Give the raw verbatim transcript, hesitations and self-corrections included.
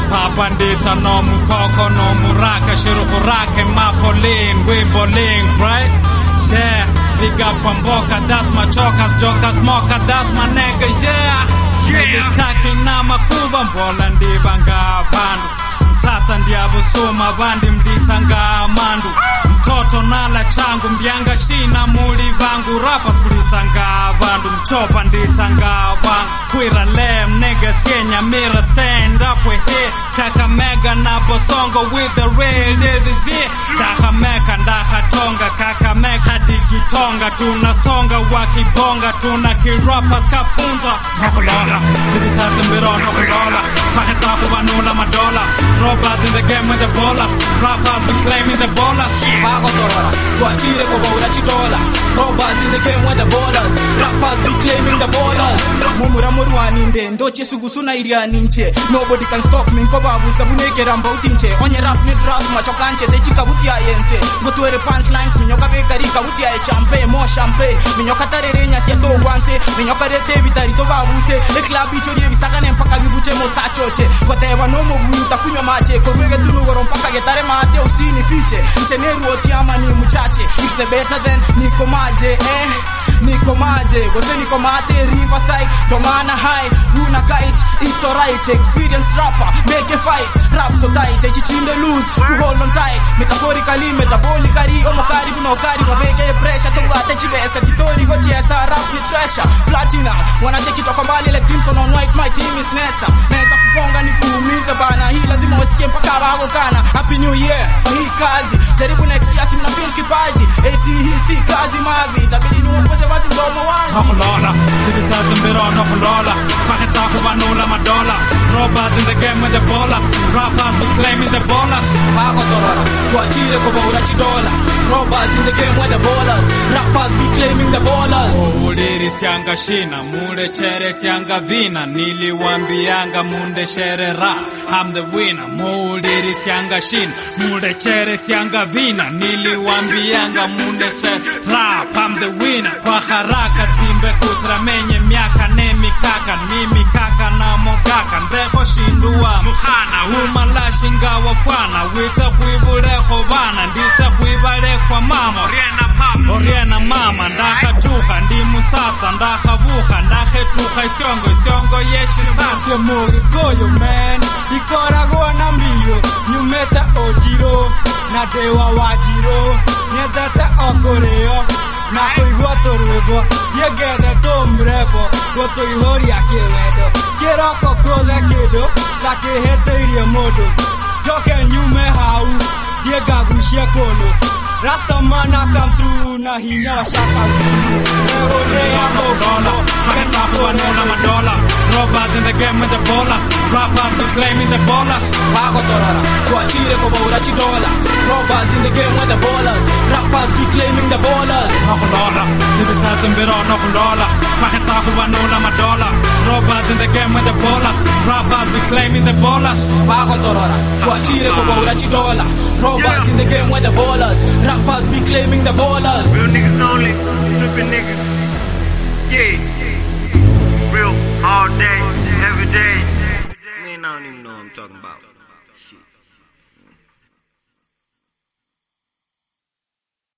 Papa ndita no mukoko no muraka shirukurake mapolin wiboling right. Yeah, big up Pamboka, that's my chokers, jokers, mocha, that's my nigga, yeah. Yeah, talking na makuba, mbola ndibanga vandu. Msata ndiabusuma, vandi mditanga mandu. Mtoto nala changu, mdianga shina muli vangu. Rappers mditanga vandu, mchopa nditanga vangu. Queera lem, nigga, sienya mira, stand up with it. Kakamega na bosongo with the real deal is it. Kakameka ndaka tonga, kakameka digitonga. Tunasonga wakibonga, tuna kirappers kafunza. Nokulola, nibitazi mbiro nokulola. Paketaku vanula madola. Robbers in the game with the ballers. Rappers be claiming the ballers. Pago torora, tuachire kwa baura chidola. Robbers in the game with the ballers. Rappers be claiming the ballers. Mumura muruani nde, ndoche sugusuna iriani nche. Nobody can stop me, nkobabu sabuneke ramba utinche. Onye rap ni draft machokanche, techika buti ya yense. Gotuere punchlines, minyoka bekarika buti ya champe, mo champe. Minyoka tarerenya siyato wanse. Minyoka rete vitarito babuse. E club ichorie visakane mpaka vibuche mo sachoche. Koteva nomo vuita kunywa mache. Korwege tunugoro mpaka getare mate usini fiche. Mcheneru otiama ni muchache. It's the better than niko maje, eh. Niko maje, gote niko mate, riverside, domana high, luna kite, it's alright, experienced rapper, make a fight, rap so tight, echichinde loose, to hold on tight, metaphorically, metabolically, omokari, bunokari, mabeke pressure, togate chibesa, titori, gochiesa, rap ni treasure, platinum, wana check it mbali, like crimson on white, my team is Nesta, naeza kuponga ni kuumiza bana, hii lazima wasikie mpaka wago kana, happy new year, hii kazi, jaribu next year, simna feel kipaji, eti hii si kazi mavi, itabidi ni uongoze wazi mdomo wangu. Nokulola, nibitazi mbiro nokulola. Paketaku vanula madola. Robbers in the game with the ballers. Rappers be claiming the ballers. Pago torora, tuachire kwa baura chidola. Robbers in the game with the ballers. Rappers be claiming the ballers. Muliri sianga shina, mule chere sianga vina. Niliwambianga munde shere rap, I'm the winner. Muliri sianga shina, mule chere sianga vina. Niliwambianga munde chere rap, I'm the winner. Kwa haraka timbe kutra menye miaka ne mikaka. Ni mikaka na mogaka, mbeko shindua muhana. Umala shinga wafana, wita kuibule kovana. Ndita kuibale kwa mama, oriena papa, oriena mama. Ndaka tuka, ndi musasa, ndaka buka. Ndake tuka isiongo, isiongo yeshi sasa. Ye mogi goyo man, ikora goa na mbio. Nyumeta ojiro, na dewa wajiro. Nyedata okoreo, na kuigua torwebo. Yegede tombrebo, goto ihori akiwedo. Kiroko kode kido, laki hete irie modo. Joke nyume hau, yega gushie kolo. Rasta mana come through, na hinya wa shaka zulu. Eho rea Nokulola, paketaku vanula madola. Robbers in the game with the ballers. Rappers be claiming the ballers. Pago torora, tuachire kwa baura chidola. Robbers in the game with the ballers. Rappers be claiming the ballers. Nokulola, nibitazi mbiro nokulola. Paketaku vanula madola. Robbers in the game with the ballers. Rappers be claiming the ballers. Pago torora, tuachire kwa baura chidola. Robbers in the game with the ballers. Rappers be claiming the ballers. Real niggas only, tripping niggas. Yeah. Real all day, every day. Man, I don't even know what I'm talking about. Shit.